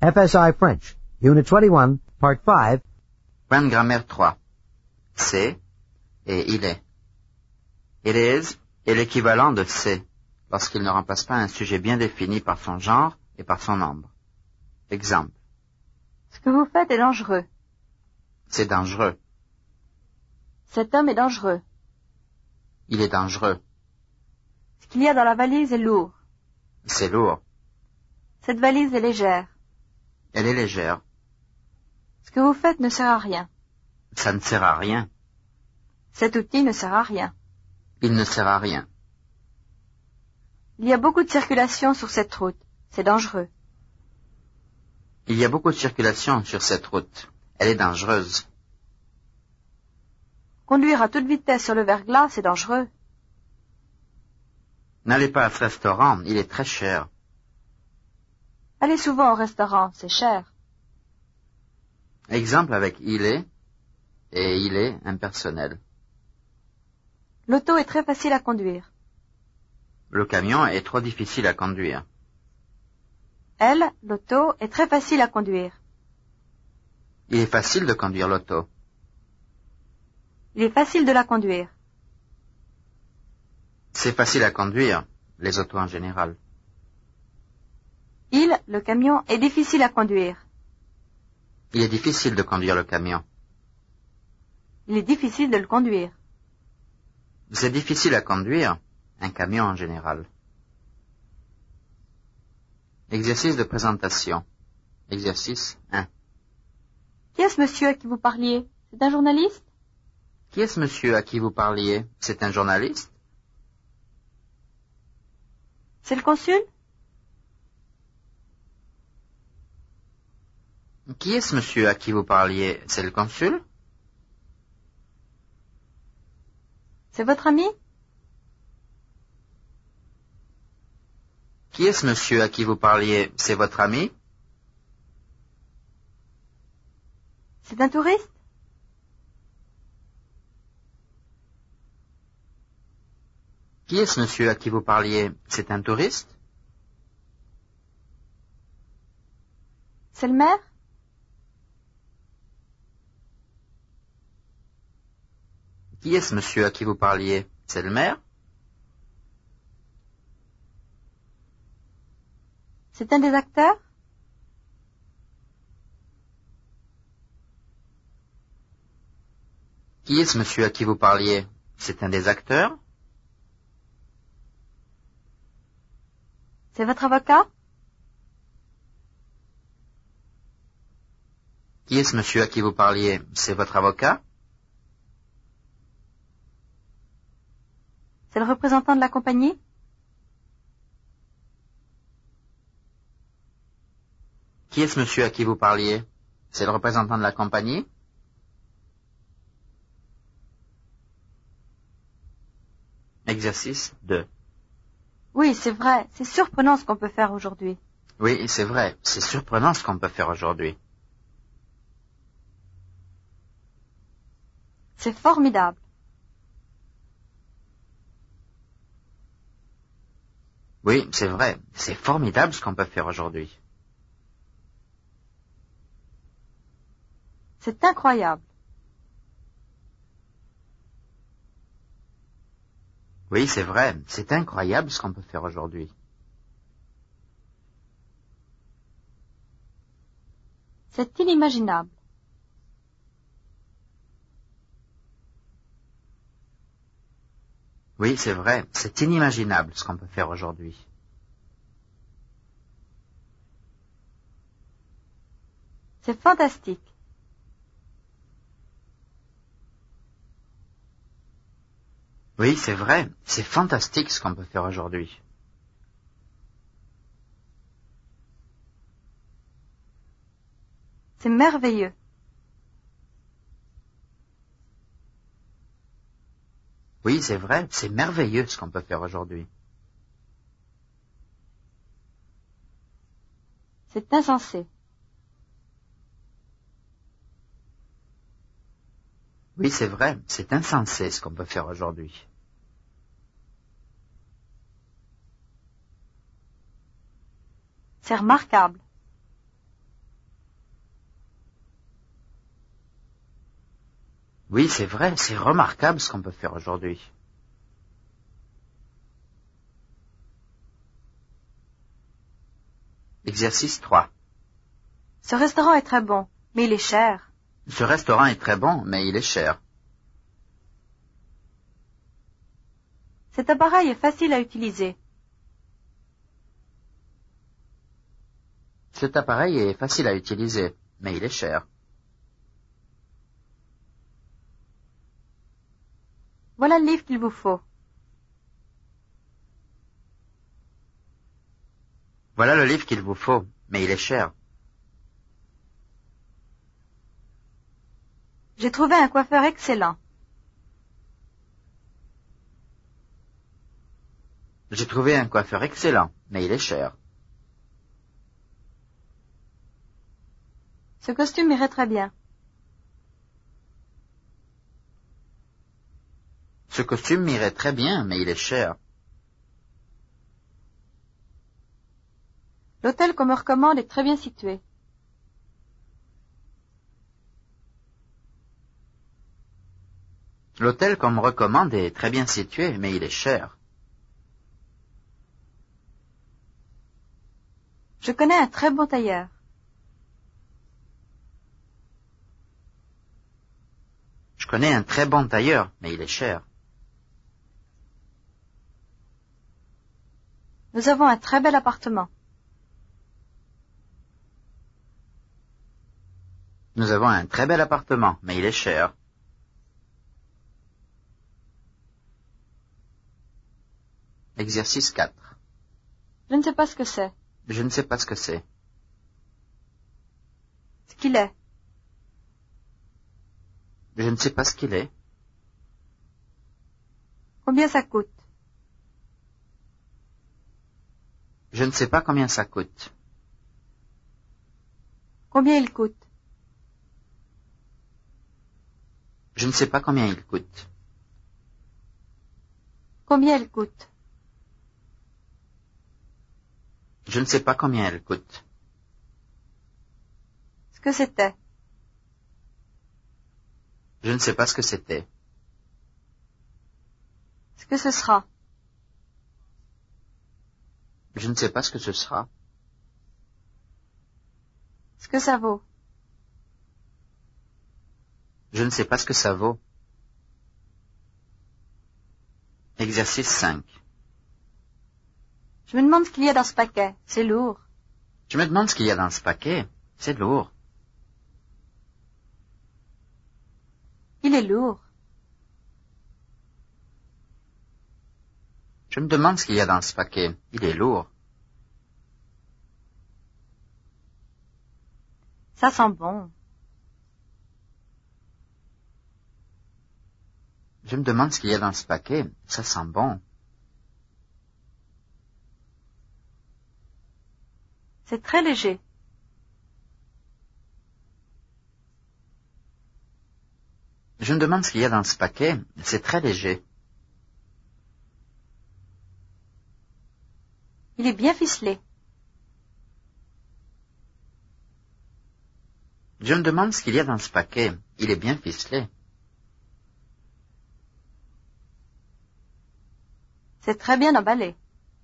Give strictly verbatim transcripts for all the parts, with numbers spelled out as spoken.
F S I French, Unit twenty-one, Part five. Point de grammaire trois. C'est et il est. It is est l'équivalent de c'est lorsqu'il ne remplace pas un sujet bien défini par son genre et par son nombre. Exemple. Ce que vous faites est dangereux. C'est dangereux. Cet homme est dangereux. Il est dangereux. Ce qu'il y a dans la valise est lourd. C'est lourd. Cette valise est légère. Elle est légère. Ce que vous faites ne sert à rien. Ça ne sert à rien. Cet outil ne sert à rien. Il ne sert à rien. Il y a beaucoup de circulation sur cette route. C'est dangereux. Il y a beaucoup de circulation sur cette route. Elle est dangereuse. Conduire à toute vitesse sur le verglas, c'est dangereux. N'allez pas à ce restaurant, il est très cher. Allez souvent au restaurant, c'est cher. Exemple avec il est et il est impersonnel. L'auto est très facile à conduire. Le camion est trop difficile à conduire. Elle, l'auto, est très facile à conduire. Il est facile de conduire l'auto. Il est facile de la conduire. C'est facile à conduire, les autos en général. Il, le camion, est difficile à conduire. Il est difficile de conduire le camion. Il est difficile de le conduire. C'est difficile à conduire, un camion en général. Exercice de présentation. Exercice un. Qui est-ce monsieur à qui vous parliez? C'est un journaliste? Qui est ce monsieur à qui vous parliez? C'est un journaliste? C'est le consul? Qui est ce monsieur à qui vous parliez? C'est le consul? C'est votre ami? Qui est ce monsieur à qui vous parliez? C'est votre ami? C'est un touriste? Qui est ce monsieur à qui vous parliez? C'est un touriste? C'est le maire? Qui est ce monsieur à qui vous parliez? C'est le maire? C'est un des acteurs? Qui est ce monsieur à qui vous parliez? C'est un des acteurs? C'est votre avocat? Qui est ce monsieur à qui vous parliez? C'est votre avocat? C'est le représentant de la compagnie? Qui est ce monsieur à qui vous parliez? C'est le représentant de la compagnie? Exercice deux. Oui, c'est vrai. C'est surprenant ce qu'on peut faire aujourd'hui. Oui, c'est vrai. C'est surprenant ce qu'on peut faire aujourd'hui. C'est formidable. Oui, c'est vrai. C'est formidable ce qu'on peut faire aujourd'hui. C'est incroyable. Oui, c'est vrai. C'est incroyable ce qu'on peut faire aujourd'hui. C'est inimaginable. Oui, c'est vrai. C'est inimaginable ce qu'on peut faire aujourd'hui. C'est fantastique. Oui, c'est vrai. C'est fantastique ce qu'on peut faire aujourd'hui. C'est merveilleux. Oui, c'est vrai. C'est merveilleux ce qu'on peut faire aujourd'hui. C'est insensé. Oui, c'est vrai. C'est insensé ce qu'on peut faire aujourd'hui. C'est remarquable. Oui, c'est vrai, c'est remarquable ce qu'on peut faire aujourd'hui. Exercice trois. Ce restaurant est très bon, mais il est cher. Ce restaurant est très bon, mais il est cher. Cet appareil est facile à utiliser. Cet appareil est facile à utiliser, mais il est cher. Voilà le livre qu'il vous faut. Voilà le livre qu'il vous faut, mais il est cher. J'ai trouvé un coiffeur excellent. J'ai trouvé un coiffeur excellent, mais il est cher. Ce costume irait très bien. Ce costume m'irait très bien, mais il est cher. L'hôtel qu'on me recommande est très bien situé. L'hôtel qu'on me recommande est très bien situé, mais il est cher. Je connais un très bon tailleur. Je connais un très bon tailleur, mais il est cher. Nous avons un très bel appartement. Nous avons un très bel appartement, mais il est cher. Exercice quatre. Je ne sais pas ce que c'est. Je ne sais pas ce que c'est. Ce qu'il est. Je ne sais pas ce qu'il est. Combien ça coûte? Je ne sais pas combien ça coûte. Combien il coûte? Je ne sais pas combien il coûte. Combien elle coûte? Je ne sais pas combien elle coûte. Ce que c'était. Je ne sais pas ce que c'était. Ce que ce sera. Je ne sais pas ce que ce sera. Ce que ça vaut. Je ne sais pas ce que ça vaut. Exercice cinq. Je me demande ce qu'il y a dans ce paquet. C'est lourd. Je me demande ce qu'il y a dans ce paquet. C'est lourd. Il est lourd. Je me demande ce qu'il y a dans ce paquet. Il est lourd. Ça sent bon. Je me demande ce qu'il y a dans ce paquet. Ça sent bon. C'est très léger. Je me demande ce qu'il y a dans ce paquet. C'est très léger. Il est bien ficelé. Je me demande ce qu'il y a dans ce paquet. Il est bien ficelé. C'est très bien emballé.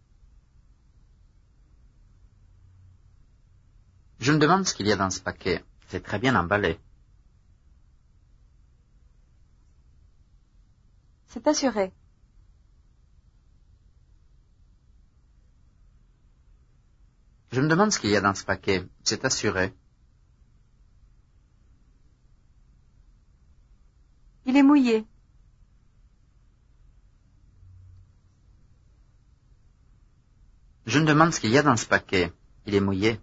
Je me demande ce qu'il y a dans ce paquet. C'est très bien emballé. C'est assuré. Je me demande ce qu'il y a dans ce paquet. C'est assuré. Il est mouillé. Je me demande ce qu'il y a dans ce paquet. Il est mouillé.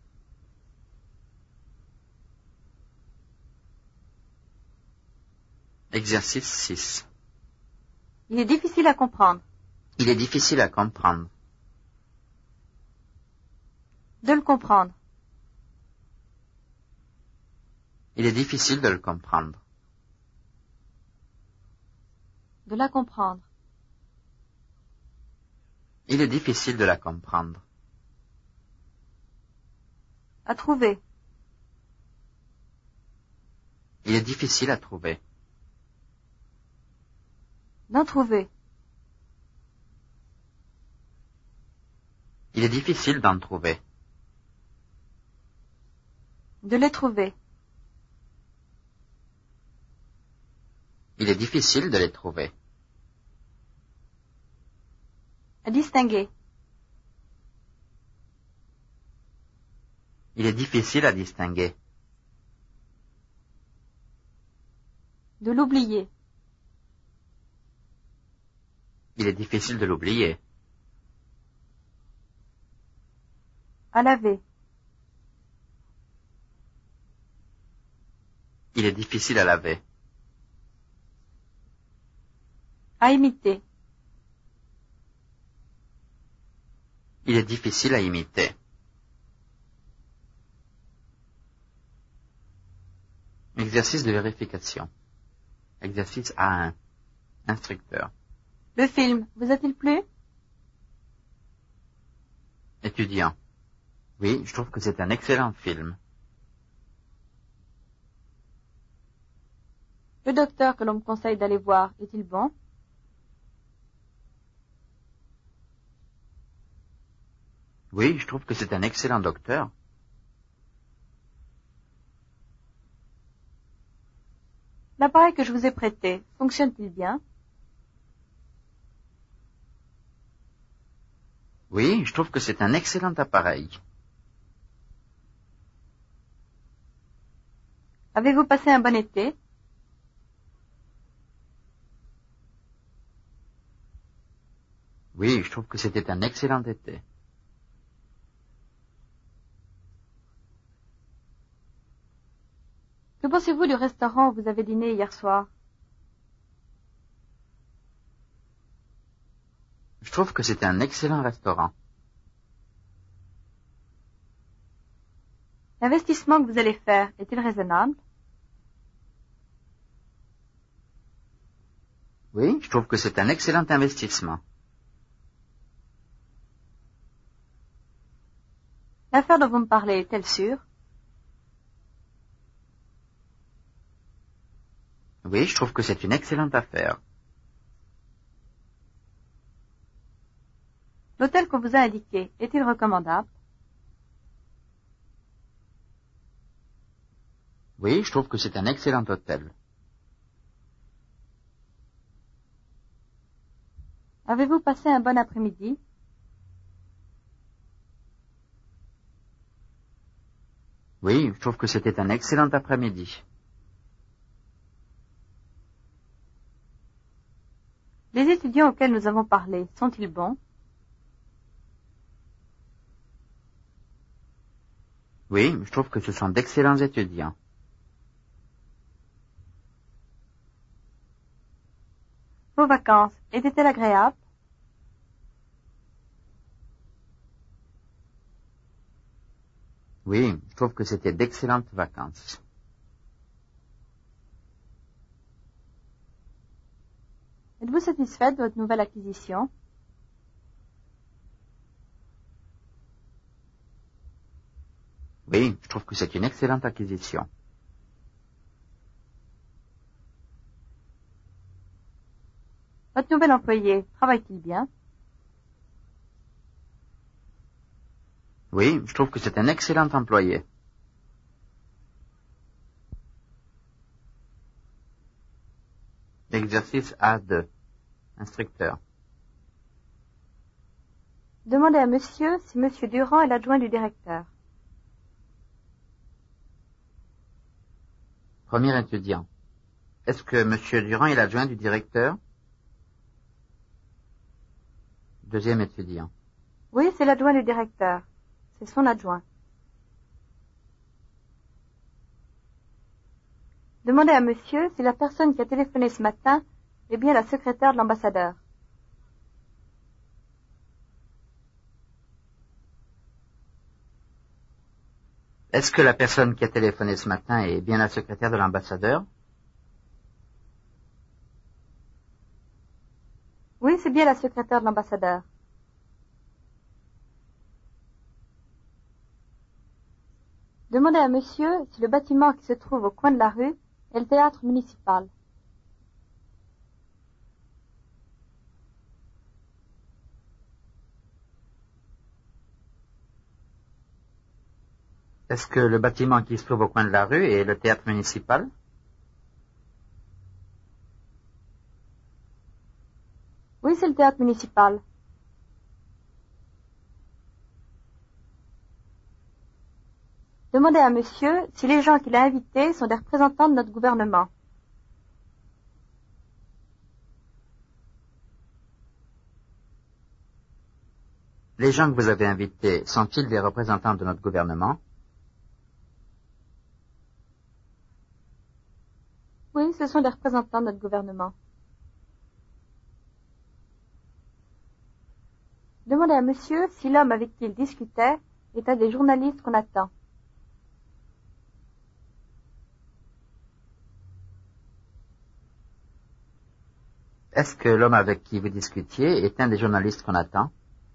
Exercice six. Il est difficile à comprendre. Il est difficile à comprendre. De le comprendre. Il est difficile de le comprendre. De la comprendre. Il est difficile de la comprendre. À trouver. Il est difficile à trouver. D'en trouver. Il est difficile d'en trouver. De les trouver. Il est difficile de les trouver. À distinguer. Il est difficile à distinguer. De l'oublier. Il est difficile de l'oublier. À laver. Il est difficile à laver. À imiter. Il est difficile à imiter. Exercice de vérification. Exercice A un. Instructeur. Le film, vous a-t-il plu? Étudiant. Oui, je trouve que c'est un excellent film. Le docteur que l'on me conseille d'aller voir, est-il bon? Oui, je trouve que c'est un excellent docteur. L'appareil que je vous ai prêté, fonctionne-t-il bien? Oui, je trouve que c'est un excellent appareil. Avez-vous passé un bon été? Oui, je trouve que c'était un excellent été. Que pensez-vous du restaurant où vous avez dîné hier soir? Je trouve que c'est un excellent restaurant. L'investissement que vous allez faire est-il raisonnable? Oui, je trouve que c'est un excellent investissement. L'affaire dont vous me parlez est-elle sûre? Oui, je trouve que c'est une excellente affaire. L'hôtel qu'on vous a indiqué est-il recommandable? Oui, je trouve que c'est un excellent hôtel. Avez-vous passé un bon après-midi? Oui, je trouve que c'était un excellent après-midi. Les étudiants auxquels nous avons parlé sont-ils bons? Oui, je trouve que ce sont d'excellents étudiants. Vos vacances étaient-elles agréables? Oui, je trouve que c'était d'excellentes vacances. Êtes-vous satisfait de votre nouvelle acquisition? Oui, je trouve que c'est une excellente acquisition. Votre nouvel employé travaille-t-il bien? Oui, je trouve que c'est un excellent employé. Exercice A deux. Instructeur. Demandez à monsieur si monsieur Durand est l'adjoint du directeur. Premier étudiant. Est-ce que monsieur Durand est l'adjoint du directeur? Deuxième étudiant. Oui, c'est l'adjoint du directeur. C'est son adjoint. Demandez à monsieur si la personne qui a téléphoné ce matin est bien la secrétaire de l'ambassadeur. Est-ce que la personne qui a téléphoné ce matin est bien la secrétaire de l'ambassadeur? Oui, c'est bien la secrétaire de l'ambassadeur. Demandez à monsieur si le bâtiment qui se trouve au coin de la rue est le théâtre municipal. Est-ce que le bâtiment qui se trouve au coin de la rue est le théâtre municipal? Oui, c'est le théâtre municipal. Demandez à monsieur si les gens qu'il a invités sont des représentants de notre gouvernement. Les gens que vous avez invités sont-ils des représentants de notre gouvernement? Oui, ce sont des représentants de notre gouvernement. Demandez à monsieur si l'homme avec qui il discutait est un des journalistes qu'on attend. Est-ce que l'homme avec qui vous discutiez est un des journalistes qu'on attend?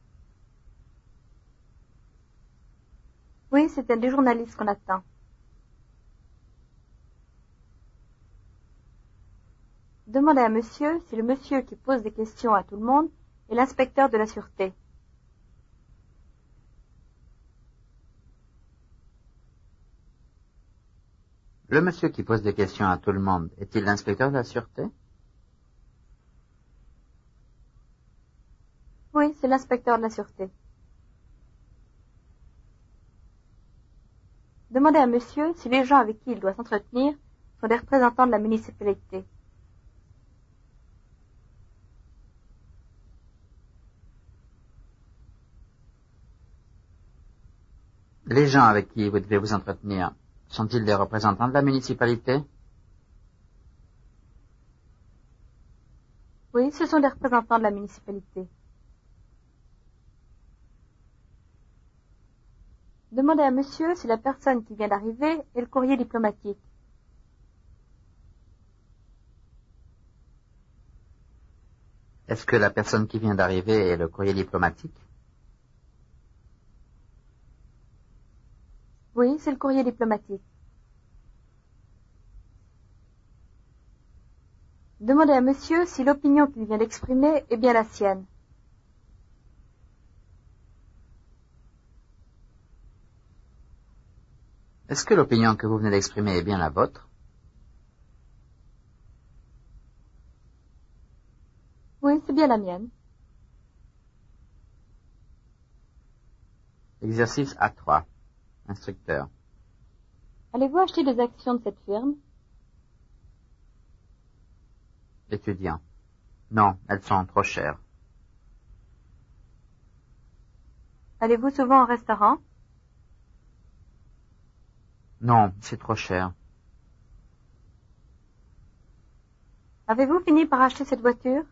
Oui, c'est un des journalistes qu'on attend. Demandez à monsieur si le monsieur qui pose des questions à tout le monde est l'inspecteur de la sûreté. Le monsieur qui pose des questions à tout le monde est-il l'inspecteur de la sûreté? Oui, c'est l'inspecteur de la sûreté. Demandez à monsieur si les gens avec qui il doit s'entretenir sont des représentants de la municipalité. Les gens avec qui vous devez vous entretenir sont-ils des représentants de la municipalité? Oui, ce sont des représentants de la municipalité. Demandez à monsieur si la personne qui vient d'arriver est le courrier diplomatique. Est-ce que la personne qui vient d'arriver est le courrier diplomatique? Oui, c'est le courrier diplomatique. Demandez à monsieur si l'opinion qu'il vient d'exprimer est bien la sienne. Est-ce que l'opinion que vous venez d'exprimer est bien la vôtre? Oui, c'est bien la mienne. Exercice A trois. Instructeur. Allez-vous acheter des actions de cette firme? Étudiant. Non, elles sont trop chères. Allez-vous souvent au restaurant? Non, c'est trop cher. Avez-vous fini par acheter cette voiture?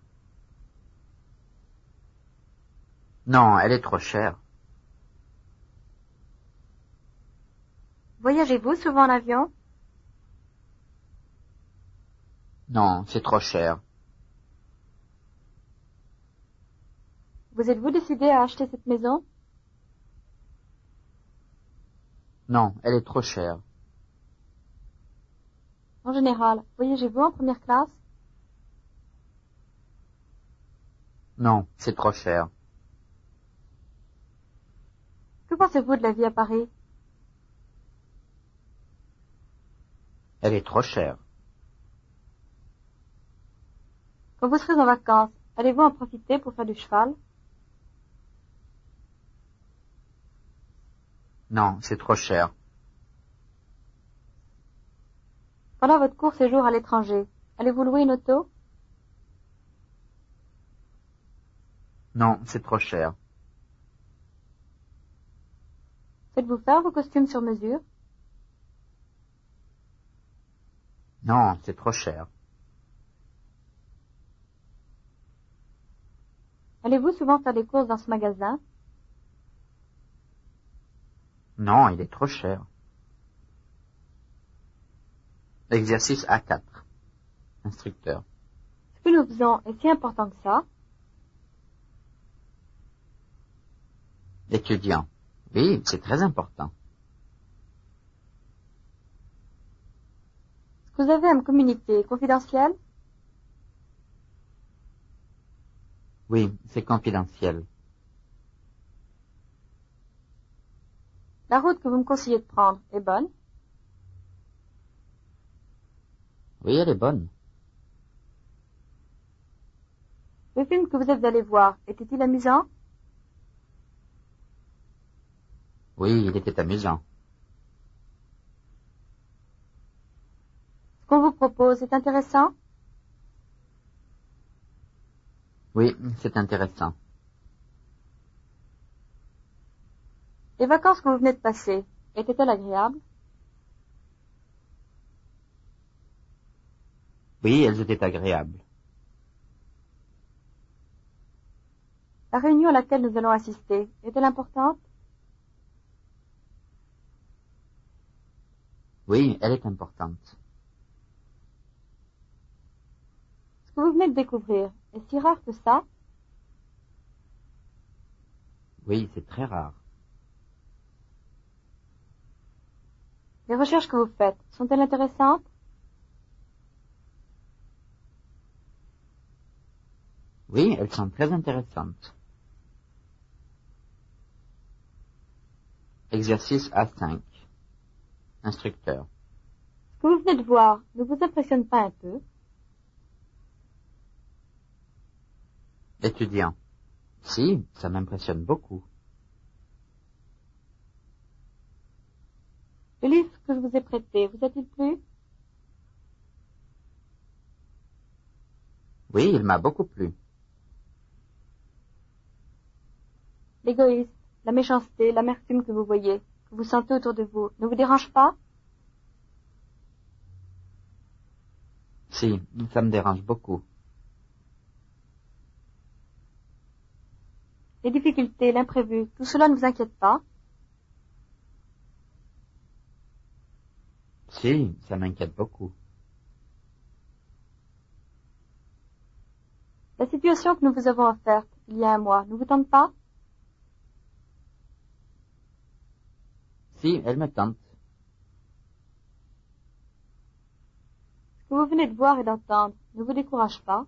Non, elle est trop chère. Voyagez-vous souvent en avion? Non, c'est trop cher. Vous êtes-vous décidé à acheter cette maison? Non, elle est trop chère. En général, voyagez-vous en première classe? Non, c'est trop cher. Que pensez-vous de la vie à Paris? Elle est trop chère. Quand vous serez en vacances, allez-vous en profiter pour faire du cheval? Non, c'est trop cher. Pendant votre court séjour à l'étranger, allez-vous louer une auto? Non, c'est trop cher. Faites-vous faire vos costumes sur mesure? Non, c'est trop cher. Allez-vous souvent faire des courses dans ce magasin? Non, il est trop cher. Exercice A quatre. Instructeur. Ce que nous faisons est si important que ça? Étudiant. Oui, c'est très important. Ce que vous avez à me communiquer est confidentiel? Oui, c'est confidentiel. La route que vous me conseillez de prendre est bonne? Oui, elle est bonne. Le film que vous êtes allé voir était-il amusant? Oui, il était amusant. Ce qu'on vous propose est intéressant? Oui, c'est intéressant. Les vacances que vous venez de passer étaient-elles agréables? Oui, elles étaient agréables. La réunion à laquelle nous allons assister est-elle importante? Oui, elle est importante. Ce que vous venez de découvrir est si rare que ça? Oui, c'est très rare. Les recherches que vous faites sont-elles intéressantes? Oui, elles sont très intéressantes. Exercice A cinq. Instructeur. Ce que vous venez de voir ne vous impressionne pas un peu? Étudiant. Si, ça m'impressionne beaucoup. Le livre que je vous ai prêté vous a-t-il plu? Oui, il m'a beaucoup plu. L'égoïsme, la méchanceté, l'amertume que vous voyez, que vous sentez autour de vous, ne vous dérange pas? Si, ça me dérange beaucoup. Les difficultés, l'imprévu, tout cela ne vous inquiète pas? Si, ça m'inquiète beaucoup. La situation que nous vous avons offerte il y a un mois ne vous tente pas? Si, elle me tente. Ce que vous venez de voir et d'entendre ne vous décourage pas?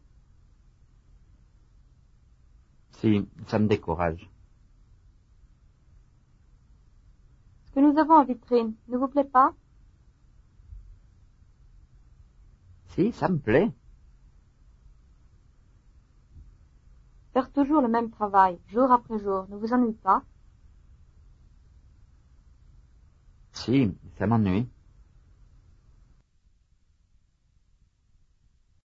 Si, ça me décourage. Ce que nous avons en vitrine ne vous plaît pas? Si, ça me plaît. Faire toujours le même travail, jour après jour, ne vous ennuie pas? Si, ça m'ennuie.